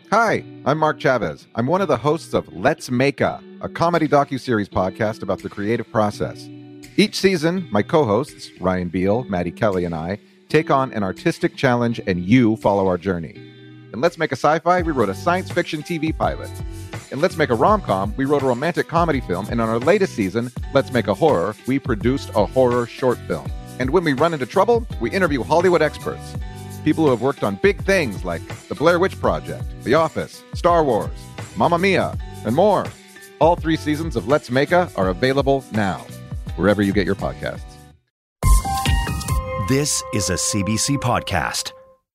Hi, I'm Mark Chavez. I'm one of the hosts of Let's Make a comedy docuseries podcast about the creative process. Each season, my co-hosts, Ryan Beal, Maddie Kelly, and I, take on an artistic challenge and you follow our journey. In Let's Make a Sci-Fi, we wrote a science fiction TV pilot. In Let's Make a Rom-Com, we wrote a romantic comedy film. And on our latest season, Let's Make a Horror, we produced a horror short film. And when we run into trouble, we interview Hollywood experts. People who have worked on big things like The Blair Witch Project, The Office, Star Wars, Mamma Mia, and more. All 3 seasons of Let's Make a are available now, wherever you get your podcasts. This is a CBC podcast.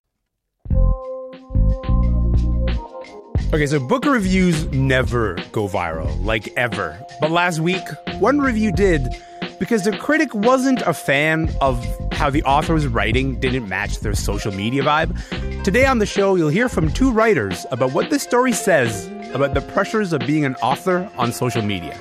Okay, so book reviews never go viral, like ever. But last week, one review did, because the critic wasn't a fan of how the author's writing didn't match their social media vibe. Today on the show, you'll hear from 2 writers about what this story says about the pressures of being an author on social media.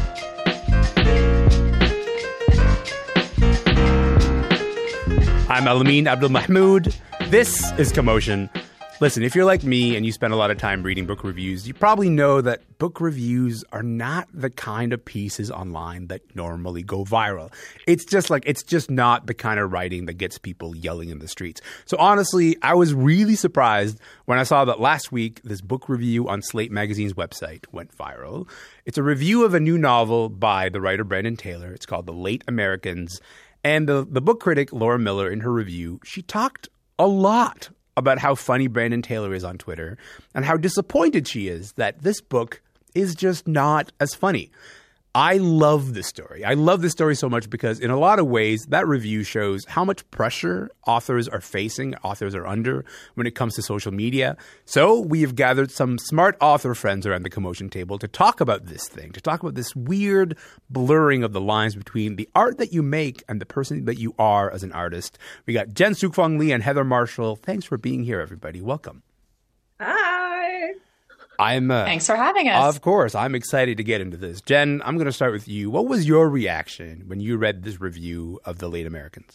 I'm Alameen Abdul-Mahmoud. This is Commotion. Listen, if you're like me and you spend a lot of time reading book reviews, you probably know that book reviews are not the kind of pieces online that normally go viral. It's just not the kind of writing that gets people yelling in the streets. So honestly, I was really surprised when I saw that last week this book review on Slate Magazine's website went viral. It's a review of a new novel by the writer Brandon Taylor. It's called The Late Americans. And the book critic, Laura Miller, in her review, she talked a lot about how funny Brandon Taylor is on Twitter and how disappointed she is that this book is just not as funny. I love this story. I love this story so much because in a lot of ways, that review shows how much pressure authors are facing, authors are under when it comes to social media. So we have gathered some smart author friends around the Commotion table to talk about this thing, to talk about this weird blurring of the lines between the art that you make and the person that you are as an artist. We got Jen Sook-Fong Lee and Heather Marshall. Thanks for being here, everybody. Welcome. Hi. Thanks for having us. Of course. I'm excited to get into this. Jen, I'm going to start with you. What was your reaction when you read this review of The Late Americans?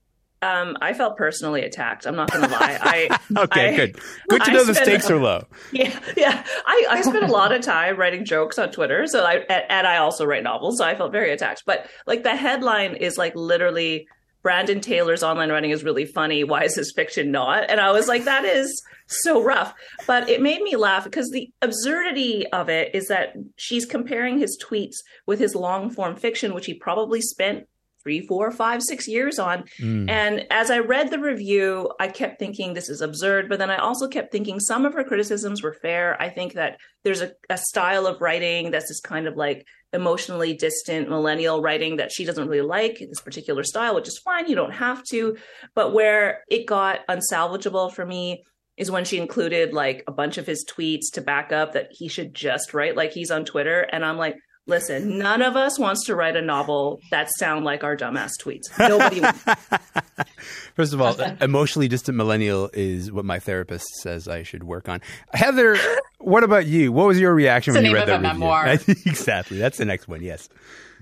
I felt personally attacked. I'm not going to lie. Good. Good to know the stakes are low. Yeah. I spent a lot of time writing jokes on Twitter, so I also write novels, so I felt very attacked. But like the headline is like literally Brandon Taylor's online writing is really funny. Why is his fiction not? And I was like, that is so rough. But it made me laugh because the absurdity of it is that she's comparing his tweets with his long form fiction, which he probably spent 3, 4, 5, 6 years on. And as I read the review, I kept thinking this is absurd. But then I also kept thinking some of her criticisms were fair. I think that there's a style of writing that's this kind of like emotionally distant millennial writing that she doesn't really like, this particular style, which is fine. You don't have to. But where it got unsalvageable for me is when she included like a bunch of his tweets to back up that he should just write like he's on Twitter. And I'm like, listen, none of us wants to write a novel that sound like our dumbass tweets. Nobody. First of all, emotionally distant millennial is what my therapist says I should work on. Heather, what about you? What was your reaction when you read that review? Memoir. Exactly. That's the next one. Yes.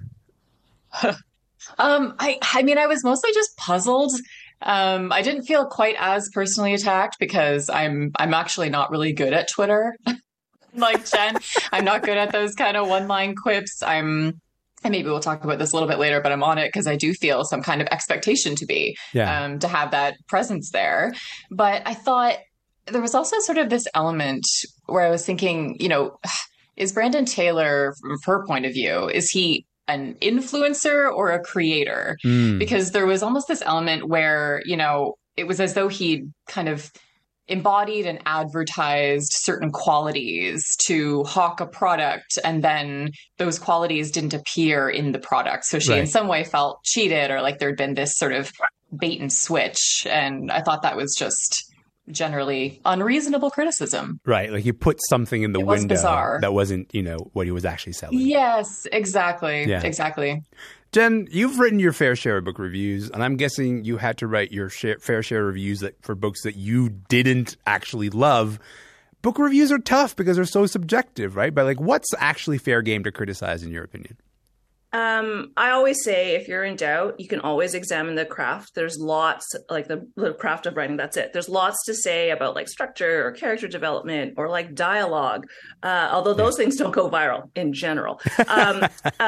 I mean, I was mostly just puzzled. I didn't feel quite as personally attacked because I'm actually not really good at Twitter. Like Jen, I'm not good at those kind of one-line quips. And maybe we'll talk about this a little bit later, but I'm on it because I do feel some kind of expectation to have that presence there. But I thought there was also sort of this element where I was thinking, is Brandon Taylor, from her point of view, is he an influencer or a creator? Because there was almost this element where, it was as though he'd kind of embodied and advertised certain qualities to hawk a product, and then those qualities didn't appear in the product. So she in some way felt cheated, or like there'd been this sort of bait and switch. And I thought that was just generally unreasonable criticism. Right. Like you put something in the window bizarre. That wasn't, what he was actually selling. Yes, exactly. Yeah. Exactly. Jen, you've written your fair share of book reviews, and I'm guessing you had to write your fair share of reviews for books that you didn't actually love. Book reviews are tough because they're so subjective, right? But like, what's actually fair game to criticize in your opinion? I always say if you're in doubt, you can always examine the craft. There's lots, like the craft of writing, that's it. There's lots to say about like structure or character development or like dialogue, although those things don't go viral in general. And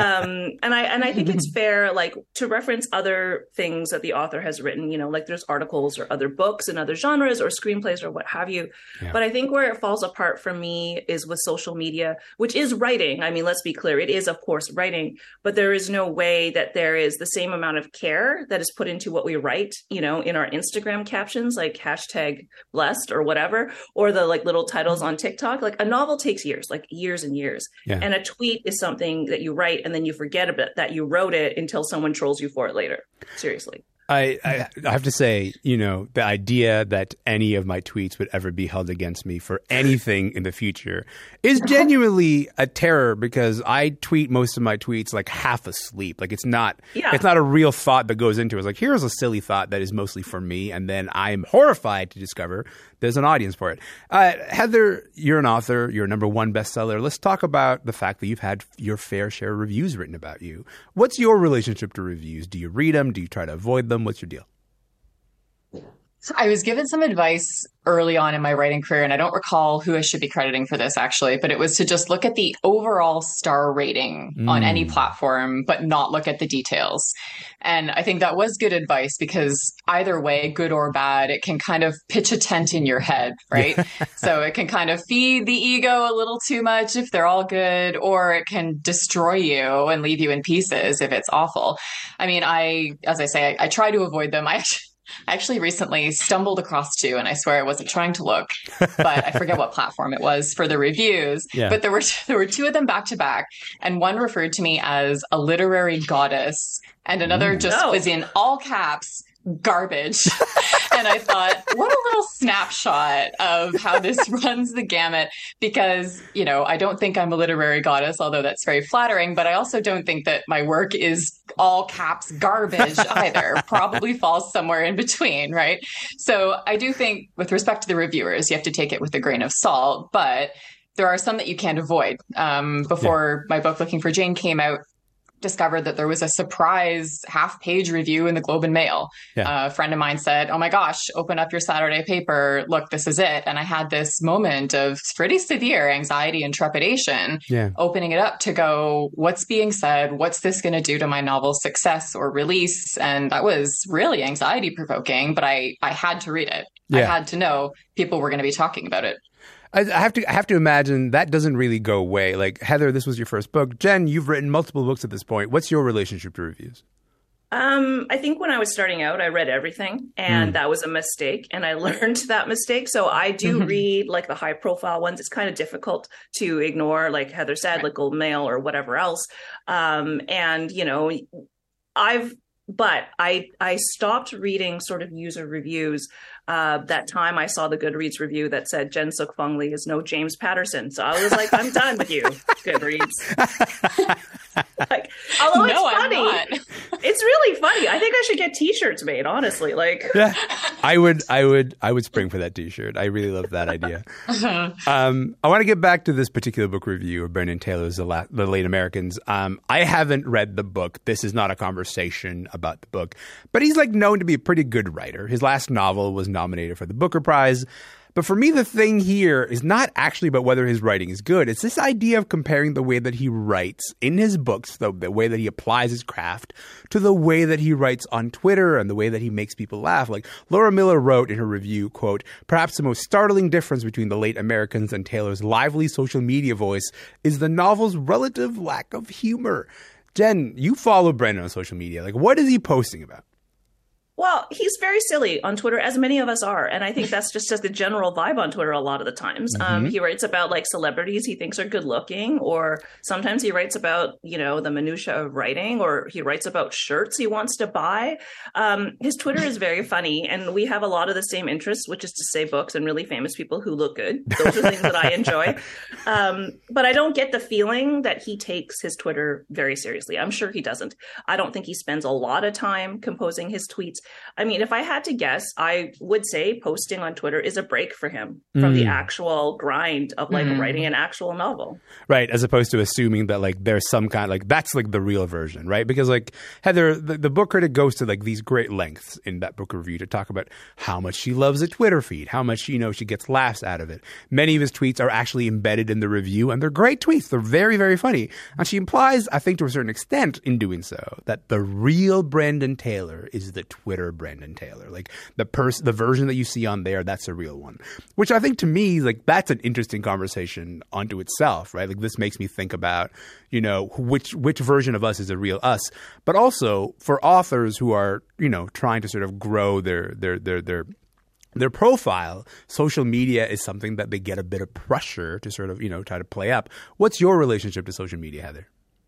I think it's fair, like, to reference other things that the author has written, you know, like there's articles or other books in other genres or screenplays or what have you. Yeah. But I think where it falls apart for me is with social media, which is writing. I mean, let's be clear. It is, of course, writing, but there is no way that there is the same amount of care that is put into what we write, you know, in our Instagram captions, like #blessed or whatever, or the like little titles on TikTok. Like a novel takes years, like years and years. Yeah. And a tweet is something that you write and then you forget about that you wrote it until someone trolls you for it later. Seriously. I have to say, you know, the idea that any of my tweets would ever be held against me for anything in the future is genuinely a terror, because I tweet most of my tweets like half asleep. Like it's not a real thought that goes into it. It's like, here's a silly thought that is mostly for me. And then I'm horrified to discover there's an audience for it. Heather, you're an author. You're a #1 bestseller. Let's talk about the fact that you've had your fair share of reviews written about you. What's your relationship to reviews? Do you read them? Do you try to avoid them? What's your deal? So I was given some advice early on in my writing career, and I don't recall who I should be crediting for this actually, but it was to just look at the overall star rating on any platform, but not look at the details. And I think that was good advice, because either way, good or bad, it can kind of pitch a tent in your head, right? So it can kind of feed the ego a little too much if they're all good, or it can destroy you and leave you in pieces if it's awful. I mean, as I say, I try to avoid them. I actually recently stumbled across two, and I swear I wasn't trying to look, but I forget what platform it was for the reviews. Yeah. But there were two of them back to back, and one referred to me as a literary goddess, and another was in all caps, garbage. And I thought, what a little snapshot of how this runs the gamut, because, you know, I don't think I'm a literary goddess, although that's very flattering, but I also don't think that my work is all caps garbage either. Probably falls somewhere in between, right? So I do think, with respect to the reviewers, you have to take it with a grain of salt, but there are some that you can't avoid. Before my book, Looking for Jane, came out, discovered that there was a surprise half-page review in the Globe and Mail. Yeah. A friend of mine said, "Oh my gosh, open up your Saturday paper. Look, this is it." And I had this moment of pretty severe anxiety and trepidation, opening it up to go, what's being said? What's this going to do to my novel's success or release? And that was really anxiety-provoking, but I had to read it. Yeah. I had to know people were going to be talking about it. I have to imagine that doesn't really go away. Like, Heather, this was your first book. Jen, you've written multiple books at this point. What's your relationship to reviews? I think when I was starting out, I read everything, and that was a mistake, and I learned that mistake. So I do read like the high profile ones. It's kind of difficult to ignore, like Heather said, like Globe Mail or whatever else. And, you know, I stopped reading sort of user reviews that time I saw the Goodreads review that said Jen Suk-Fung Lee is no James Patterson. So I was like, I'm done with you, Goodreads. Like, although it's funny, it's really funny. I think I should get T-shirts made, honestly. Like, yeah, I would spring for that T-shirt. I really love that idea. I want to get back to this particular book review of Brandon Taylor's The Late Americans. I haven't read the book. This is not a conversation about the book, but he's like known to be a pretty good writer. His last novel was nominated for the Booker Prize. But for me, the thing here is not actually about whether his writing is good. It's this idea of comparing the way that he writes in his books, the way that he applies his craft, to the way that he writes on Twitter and the way that he makes people laugh. Like Laura Miller wrote in her review, quote, "Perhaps the most startling difference between The Late Americans and Taylor's lively social media voice is the novel's relative lack of humor." Jen, you follow Brandon on social media. Like, what is he posting about? Well, he's very silly on Twitter, as many of us are. And I think that's just the general vibe on Twitter a lot of the times. He writes about like celebrities he thinks are good looking, or sometimes he writes about, you know, the minutia of writing, or he writes about shirts he wants to buy. His Twitter is very funny, and we have a lot of the same interests, which is to say books and really famous people who look good. Those are things that I enjoy. But I don't get the feeling that he takes his Twitter very seriously. I'm sure he doesn't. I don't think he spends a lot of time composing his tweets. I mean, if I had to guess, I would say posting on Twitter is a break for him from the actual grind of like writing an actual novel. Right. As opposed to assuming that like there's some kind like that's like the real version. Right. Because like Heather, the book critic goes to like these great lengths in that book review to talk about how much she loves a Twitter feed, how much, you know, she gets laughs out of it. Many of his tweets are actually embedded in the review, and they're great tweets. They're very, very funny. And she implies, I think to a certain extent in doing so, that the real Brandon Taylor is the Twitter Brandon Taylor. Like the version that you see on there, that's a real one. Which I think to me, like that's an interesting conversation unto itself, right? Like this makes me think about, you know, which version of us is a real us. But also for authors who are, you know, trying to sort of grow their profile, social media is something that they get a bit of pressure to sort of, you know, try to play up. What's your relationship to social media, Heather?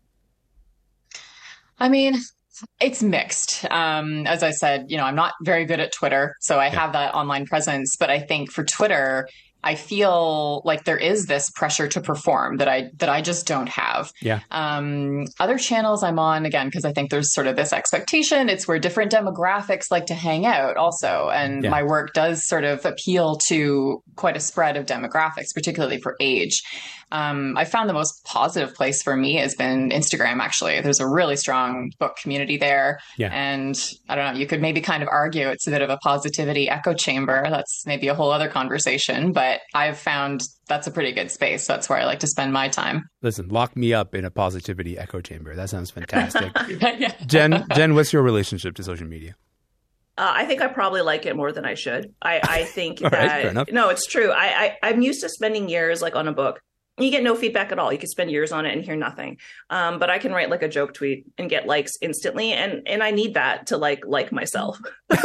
I mean, it's mixed. As I said, you know, I'm not very good at Twitter, so I have that online presence. But I think for Twitter, I feel like there is this pressure to perform that I just don't have. Yeah. Other channels I'm on, again, because I think there's sort of this expectation. It's where different demographics like to hang out also. And my work does sort of appeal to quite a spread of demographics, particularly for age. I found the most positive place for me has been Instagram, actually. There's a really strong book community there. Yeah. And I don't know, you could maybe kind of argue it's a bit of a positivity echo chamber. That's maybe a whole other conversation, but I've found that's a pretty good space. That's where I like to spend my time. Listen, lock me up in a positivity echo chamber. That sounds fantastic. Jen, what's your relationship to social media? I think I probably like it more than I should. I think that, fair enough. No, it's true. I'm used to spending years like on a book. You get no feedback at all. You can spend years on it and hear nothing. But I can write like a joke tweet and get likes instantly. And I need that to like myself.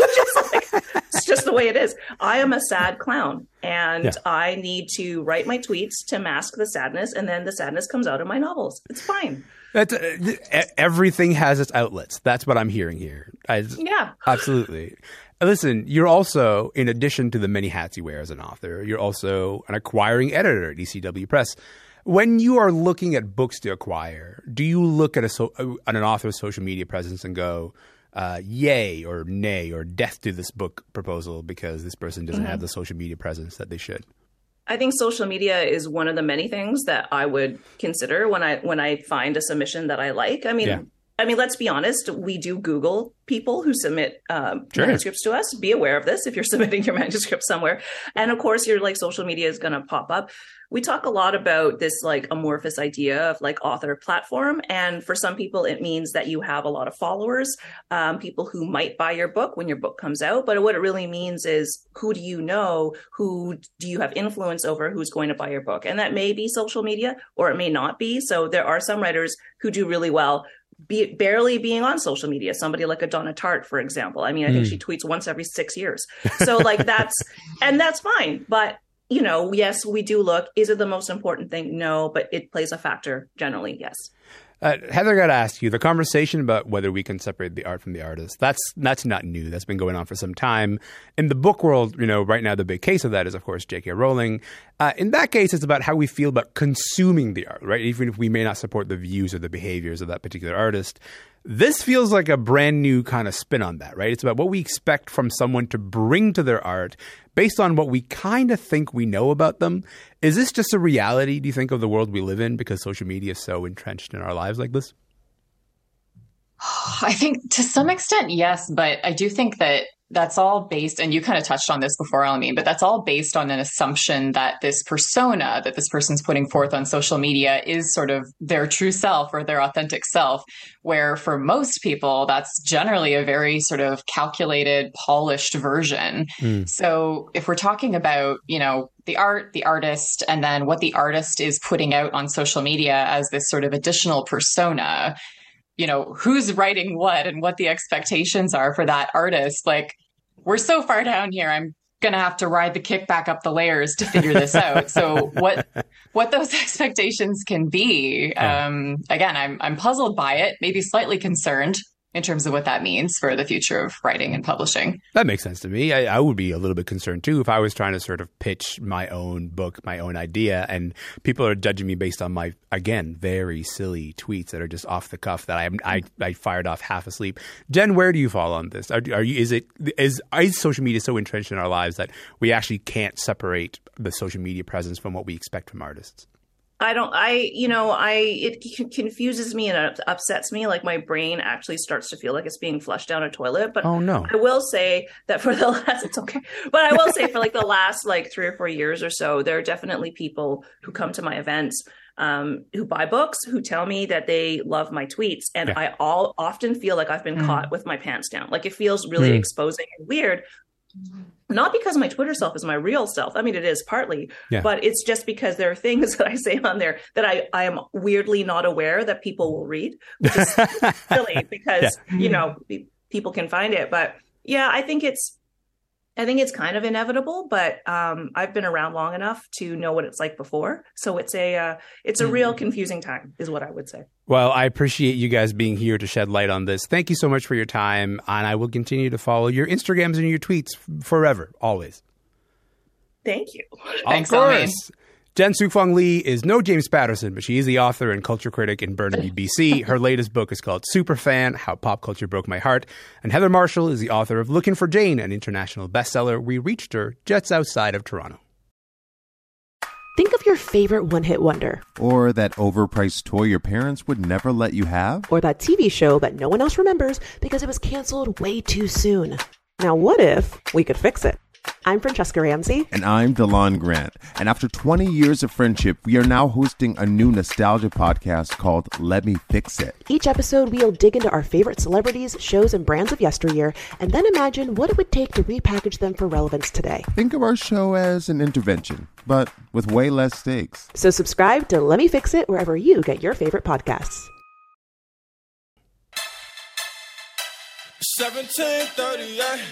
It's just the way it is. I am a sad clown, and I need to write my tweets to mask the sadness. And then the sadness comes out in my novels. It's fine. Everything has its outlets. That's what I'm hearing here. Yeah. Absolutely. Listen, you're also, in addition to the many hats you wear as an author, you're also an acquiring editor at ECW Press. When you are looking at books to acquire, do you look at an author's social media presence and go, yay or nay or death to this book proposal because this person doesn't have the social media presence that they should? I think social media is one of the many things that I would consider when I find a submission that I like. I mean, let's be honest. We do Google people who submit manuscripts to us. Be aware of this if you're submitting your manuscript somewhere. And of course, your like social media is going to pop up. We talk a lot about this like amorphous idea of like author platform. And for some people, it means that you have a lot of followers, people who might buy your book when your book comes out. But what it really means is, who do you know? Who do you have influence over who's going to buy your book? And that may be social media or it may not be. So there are some writers who do really well barely being on social media. Somebody like a Donna Tartt, for example. I mean, I think she tweets once every 6 years. So like that's fine. But, you know, yes, we do look. Is it the most important thing? No, but it plays a factor generally. Yes. Heather, I got to ask you, the conversation about whether we can separate the art from the artist, that's not new. That's been going on for some time. In the book world, you know, right now the big case of that is, of course, J.K. Rowling. In that case, it's about how we feel about consuming the art, right? Even if we may not support the views or the behaviors of that particular artist. This feels like a brand new kind of spin on that, right? It's about what we expect from someone to bring to their art based on what we kind of think we know about them. Is this just a reality, do you think, of the world we live in because social media is so entrenched in our lives like this? I think to some extent, yes, but I do think that that's all based, and you kind of touched on this before, Alameen, but that's all based on an assumption that this persona that this person's putting forth on social media is sort of their true self or their authentic self, where for most people, that's generally a very sort of calculated, polished version. So if we're talking about, you know, the art, the artist, and then what the artist is putting out on social media as this sort of additional persona, you know, who's writing what and what the expectations are for that artist. Like, we're so far down here, I'm going to have to ride the kick back up the layers to figure this out. So what those expectations can be, again, I'm puzzled by it, maybe slightly concerned. in terms of what that means for the future of writing and publishing. That makes sense to me. I would be a little bit concerned too if I was trying to sort of pitch my own book, my own idea, and people are judging me based on my, again, very silly tweets that are just off the cuff that I fired off half asleep. Jen, where do you fall on this? Is social media so entrenched in our lives that we actually can't separate the social media presence from what we expect from artists? It confuses me and it upsets me. Like my brain actually starts to feel like it's being flushed down a toilet. But oh no, I will say that it's okay. But I will say for like the last like 3 or 4 years or so, there are definitely people who come to my events, who buy books, who tell me that they love my tweets. And yeah. I often feel like I've been caught with my pants down. Like it feels really exposing and weird. Not because my Twitter self is my real self. I mean, it is partly, but it's just because there are things that I say on there that I am weirdly not aware that people will read, which is silly because, people can find it. But yeah, I think it's kind of inevitable, but I've been around long enough to know what it's like before. So it's a real confusing time is what I would say. Well, I appreciate you guys being here to shed light on this. Thank you so much for your time. And I will continue to follow your Instagrams and your tweets forever, always. Thank you. Thanks, Almeen. Jen Sook-Fong Lee is no James Patterson, but she is the author and culture critic in Burnaby, BC. Her latest book is called Superfan, How Pop Culture Broke My Heart. And Heather Marshall is the author of Looking for Jane, an international bestseller. We reached her just outside of Toronto. Think of your favorite one-hit wonder. Or that overpriced toy your parents would never let you have. Or that TV show that no one else remembers because it was canceled way too soon. Now what if we could fix it? I'm Francesca Ramsey. And I'm Delon Grant. And after 20 years of friendship, we are now hosting a new nostalgia podcast called Let Me Fix It. Each episode, we'll dig into our favorite celebrities, shows, and brands of yesteryear, and then imagine what it would take to repackage them for relevance today. Think of our show as an intervention, but with way less stakes. So subscribe to Let Me Fix It wherever you get your favorite podcasts. 17:38.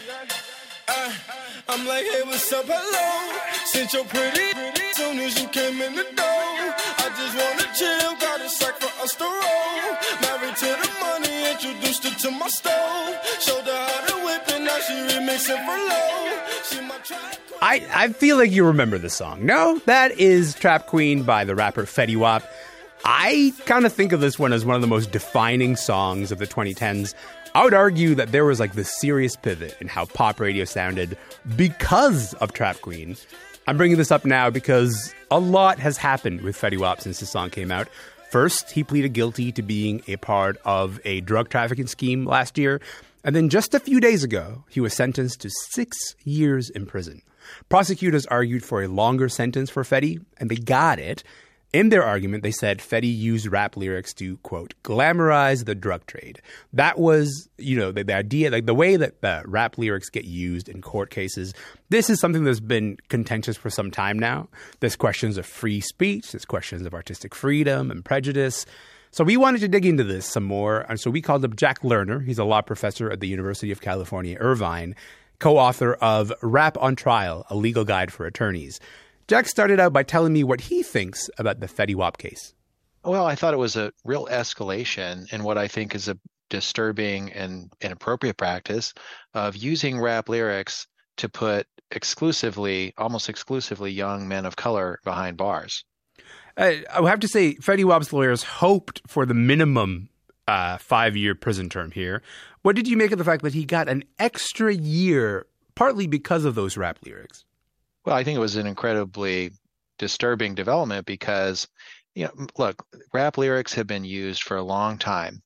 I'm like, hey, what's up, hello? Since you're pretty, soon as you came in the door, I just wanna chill, got a sack for us to roll. Married to the money, introduced her to my stove. Showed her how to whip and now she remixing for low. She my trap. I feel like you remember the song. No, that is Trap Queen by the rapper Fetty Wap. I kind of think of this one as one of the most defining songs of the 2010s. I would argue that there was like this serious pivot in how pop radio sounded because of Trap Queen. I'm bringing this up now because a lot has happened with Fetty Wap since this song came out. First, he pleaded guilty to being a part of a drug trafficking scheme last year. And then just a few days ago, he was sentenced to 6 years in prison. Prosecutors argued for a longer sentence for Fetty, and they got it. In their argument, they said Fetty used rap lyrics to, quote, glamorize the drug trade. That was, the idea, like the way that rap lyrics get used in court cases. This is something that's been contentious for some time now. There's questions of free speech. There's questions of artistic freedom and prejudice. So we wanted to dig into this some more. And so we called up Jack Lerner. He's a law professor at the University of California, Irvine, co-author of Rap on Trial, a legal guide for attorneys. Jack started out by telling me what he thinks about the Fetty Wap case. Well, I thought it was a real escalation in what I think is a disturbing and inappropriate practice of using rap lyrics to put almost exclusively young men of color behind bars. I would have to say Fetty Wap's lawyers hoped for the minimum 5-year prison term here. What did you make of the fact that he got an extra year, partly because of those rap lyrics? Well, I think it was an incredibly disturbing development because, look, rap lyrics have been used for a long time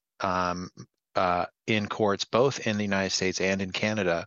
in courts, both in the United States and in Canada,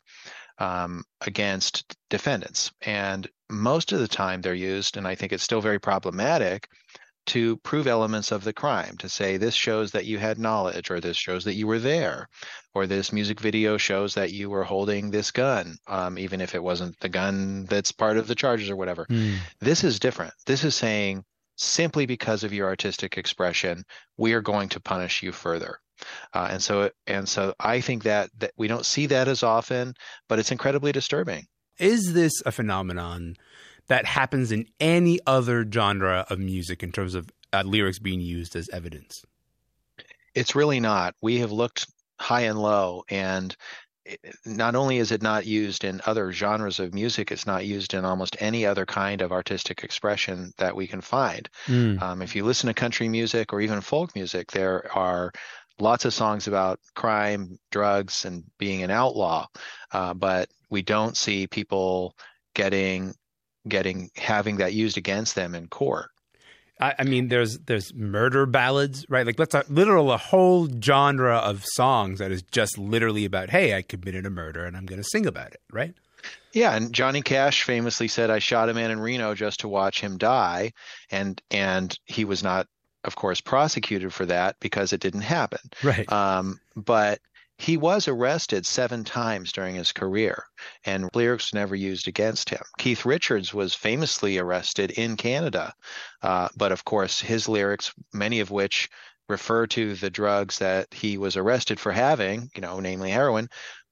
against defendants. And most of the time they're used, and I think it's still very problematic, to prove elements of the crime, to say this shows that you had knowledge, or this shows that you were there, or this music video shows that you were holding this gun, even if it wasn't the gun that's part of the charges or whatever. This is different. This is saying simply because of your artistic expression, we are going to punish you further. And so I think that we don't see that as often, but it's incredibly disturbing. Is this a phenomenon that happens in any other genre of music in terms of lyrics being used as evidence? It's really not. We have looked high and low. And not only is it not used in other genres of music, it's not used in almost any other kind of artistic expression that we can find. If you listen to country music or even folk music, there are lots of songs about crime, drugs, and being an outlaw, but we don't see people having that used against them in court. I mean, there's murder ballads, right? Like that's a whole genre of songs that is just literally about, hey, I committed a murder and I'm going to sing about it, right? Yeah, and Johnny Cash famously said, "I shot a man in Reno just to watch him die," and he was not, of course, prosecuted for that because it didn't happen. Right. But he was arrested 7 times during his career, and lyrics never used against him. Keith Richards was famously arrested in Canada, but of course his lyrics, many of which refer to the drugs that he was arrested for having, namely heroin,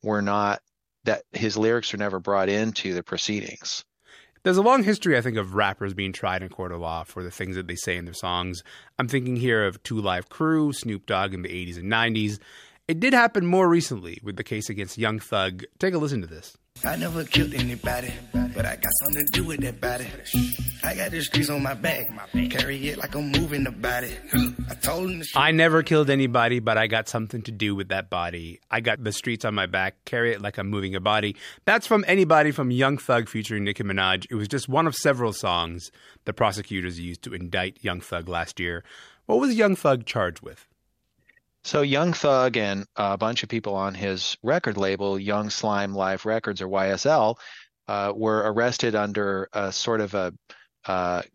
his lyrics were never brought into the proceedings. There's a long history, I think, of rappers being tried in court of law for the things that they say in their songs. I'm thinking here of 2 Live Crew, Snoop Dogg in the 80s and 90s. It did happen more recently with the case against Young Thug. Take a listen to this. I never killed anybody, but I got something to do with that body. I got the streets on my back, carry it like I'm moving the body. I told him I never killed anybody, but I got something to do with that body. I got the streets on my back, carry it like I'm moving a body. That's from Anybody from Young Thug featuring Nicki Minaj. It was just one of several songs the prosecutors used to indict Young Thug last year. What was Young Thug charged with? So Young Thug and a bunch of people on his record label, Young Slime Live Records, or YSL, were arrested under a sort of a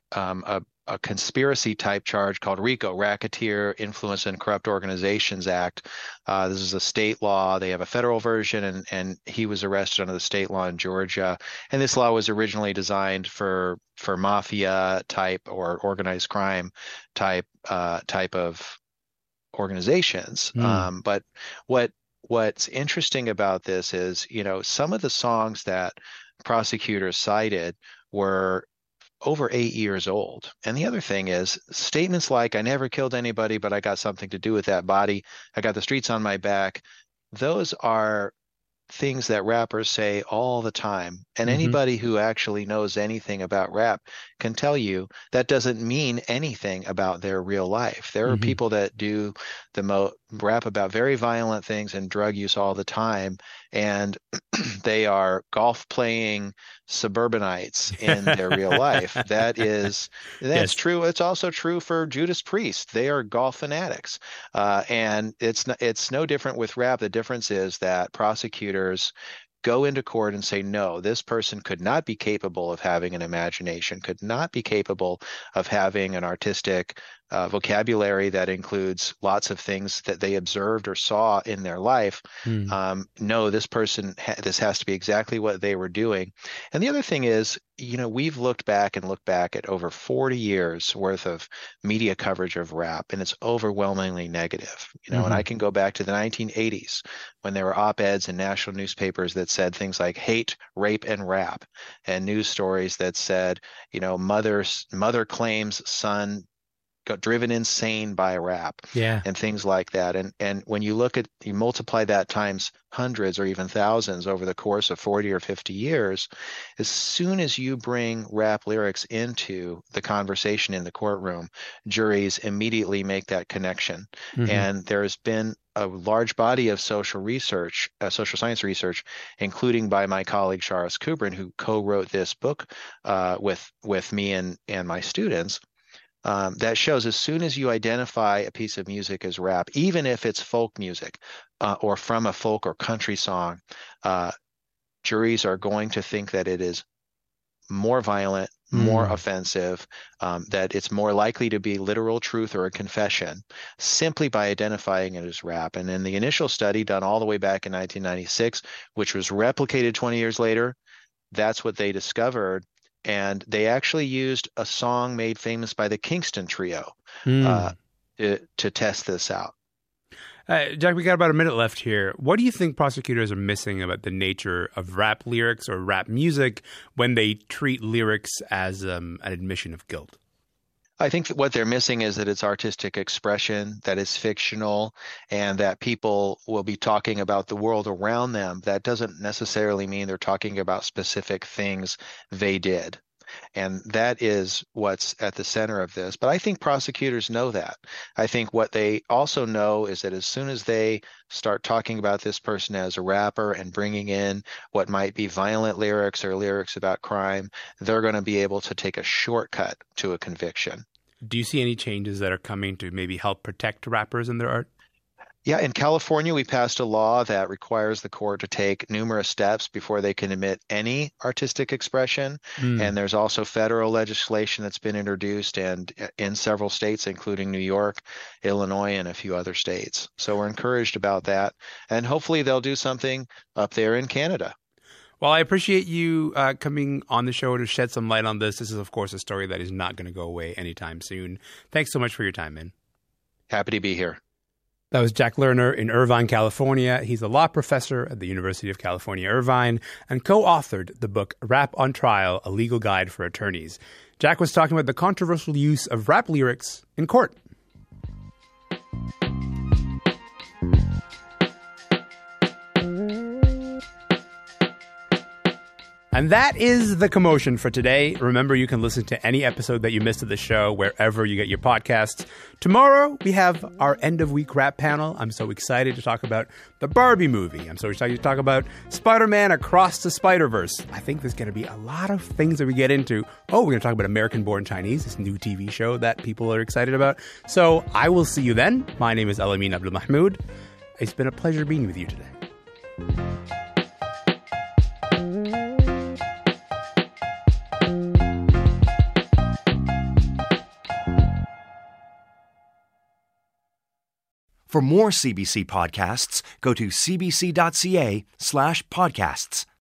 conspiracy type charge called RICO, Racketeer Influence and Corrupt Organizations Act. This is a state law. They have a federal version, and he was arrested under the state law in Georgia. And this law was originally designed for mafia type or organized crime type of organizations. But what's interesting about this is, some of the songs that prosecutors cited were over 8 years old. And the other thing is statements like, I never killed anybody, but I got something to do with that body. I got the streets on my back. Those are things that rappers say all the time. And anybody who actually knows anything about rap can tell you that doesn't mean anything about their real life. There are people that do rap about very violent things and drug use all the time, and they are golf playing suburbanites in their real life. That's true. It's also true for Judas Priest. They are golf fanatics. And it's no different with rap. The difference is that prosecutors go into court and say, no, this person could not be capable of having an imagination, could not be capable of having an artistic vocabulary that includes lots of things that they observed or saw in their life. No, this person, this has to be exactly what they were doing. And the other thing is, we've looked back at over 40 years worth of media coverage of rap, and it's overwhelmingly negative. And I can go back to the 1980s when there were op-eds in national newspapers that said things like hate, rape, and rap, and news stories that said, mother claims son got driven insane by rap, and things like that. And when you multiply that times hundreds or even thousands over the course of 40 or 50 years, as soon as you bring rap lyrics into the conversation in the courtroom, juries immediately make that connection. And there's been a large body of social science research, including by my colleague Charis Kubrin, who co-wrote this book with me and my students, that shows as soon as you identify a piece of music as rap, even if it's folk music or from a folk or country song, juries are going to think that it is more violent, more offensive, that it's more likely to be literal truth or a confession simply by identifying it as rap. And in the initial study done all the way back in 1996, which was replicated 20 years later, that's what they discovered. And they actually used a song made famous by the Kingston Trio to test this out. Jack, we got about a minute left here. What do you think prosecutors are missing about the nature of rap lyrics or rap music when they treat lyrics as an admission of guilt? I think that what they're missing is that it's artistic expression, that it's fictional, and that people will be talking about the world around them. That doesn't necessarily mean they're talking about specific things they did. And that is what's at the center of this. But I think prosecutors know that. I think what they also know is that as soon as they start talking about this person as a rapper and bringing in what might be violent lyrics or lyrics about crime, they're going to be able to take a shortcut to a conviction. Do you see any changes that are coming to maybe help protect rappers and their art? Yeah, in California, we passed a law that requires the court to take numerous steps before they can admit any artistic expression. And there's also federal legislation that's been introduced and in several states, including New York, Illinois, and a few other states. So we're encouraged about that. And hopefully they'll do something up there in Canada. Well, I appreciate you coming on the show to shed some light on this. This is, of course, a story that is not going to go away anytime soon. Thanks so much for your time, man. Happy to be here. That was Jack Lerner in Irvine, California. He's a law professor at the University of California, Irvine, and co-authored the book Rap on Trial, A Legal Guide for Attorneys. Jack was talking about the controversial use of rap lyrics in court. And that is the commotion for today. Remember, you can listen to any episode that you missed of the show wherever you get your podcasts. Tomorrow, we have our end-of-week rap panel. I'm so excited to talk about the Barbie movie. I'm so excited to talk about Spider-Man Across the Spider-Verse. I think there's going to be a lot of things that we get into. Oh, we're going to talk about American Born Chinese, this new TV show that people are excited about. So I will see you then. My name is Elamin Abdulmahmoud. It's been a pleasure being with you today. For more CBC podcasts, go to cbc.ca/podcasts.